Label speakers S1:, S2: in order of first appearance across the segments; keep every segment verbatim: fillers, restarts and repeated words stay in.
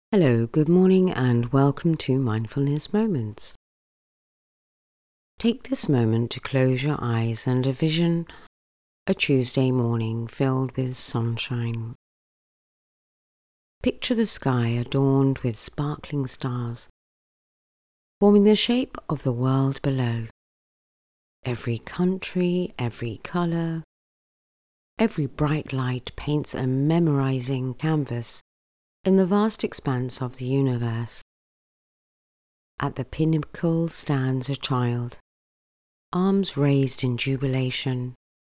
S1: Hello, good morning, and welcome to Mindfulness Moments. Take this moment to close your eyes and envision a Tuesday morning filled with sunshine. Picture the sky adorned with sparkling stars, forming the shape of the world below. Every country, every colour, every bright light paints a memorizing canvas in the vast expanse of the universe. At the pinnacle stands a child, arms raised in jubilation,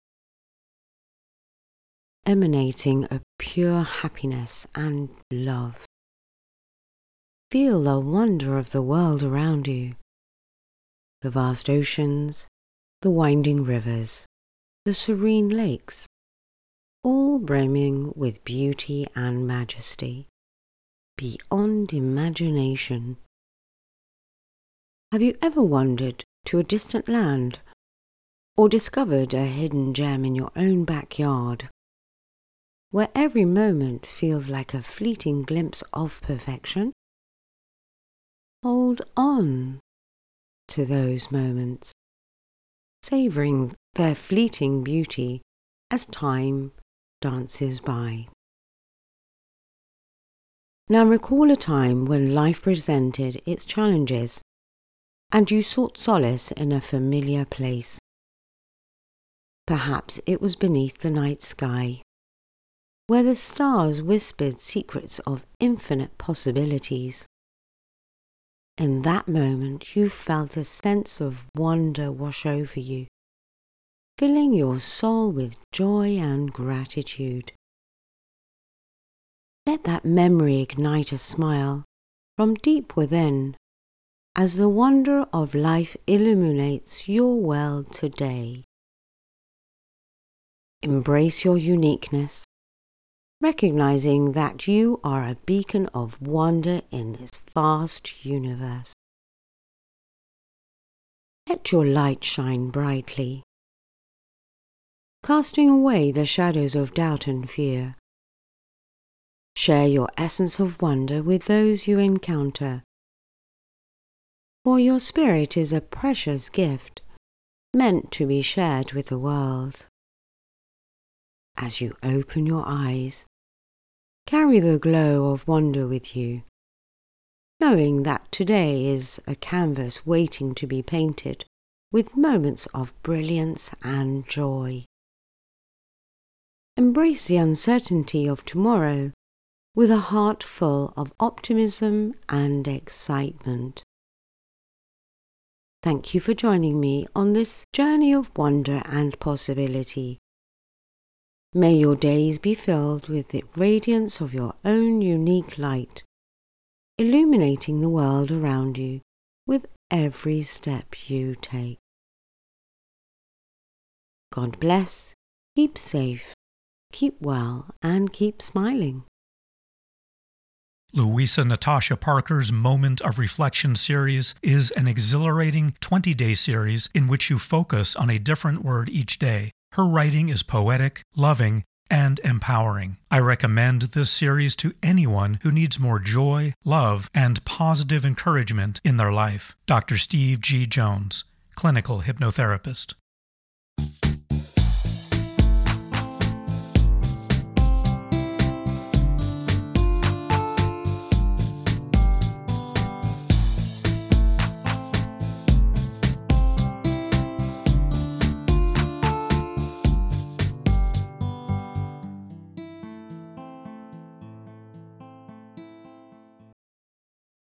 S1: emanating a pure happiness and love. Feel the wonder of the world around you, the vast oceans, the winding rivers, the serene lakes, all brimming with beauty and majesty, beyond imagination. Have you ever wandered to a distant land or discovered a hidden gem in your own backyard, where every moment feels like a fleeting glimpse of perfection? Hold on to those moments, savoring their fleeting beauty as time dances by. Now recall a time when life presented its challenges and you sought solace in a familiar place. Perhaps it was beneath the night sky, where the stars whispered secrets of infinite possibilities. In that moment you felt a sense of wonder wash over you, filling your soul with joy and gratitude. Let that memory ignite a smile from deep within as the wonder of life illuminates your world today. Embrace your uniqueness, recognizing that you are a beacon of wonder in this vast universe. Let your light shine brightly, casting away the shadows of doubt and fear. Share your essence of wonder with those you encounter, for your spirit is a precious gift meant to be shared with the world. As you open your eyes, carry the glow of wonder with you, knowing that today is a canvas waiting to be painted with moments of brilliance and joy. Embrace the uncertainty of tomorrow with a heart full of optimism and excitement. Thank you for joining me on this journey of wonder and possibility. May your days be filled with the radiance of your own unique light, illuminating the world around you with every step you take. God bless, keep safe, keep well, and keep smiling.
S2: Louisa Natasha Parker's Moment of Reflection series is an exhilarating twenty-day series in which you focus on a different word each day. Her writing is poetic, loving, and empowering. I recommend this series to anyone who needs more joy, love, and positive encouragement in their life. Doctor Steve G. Jones, clinical hypnotherapist.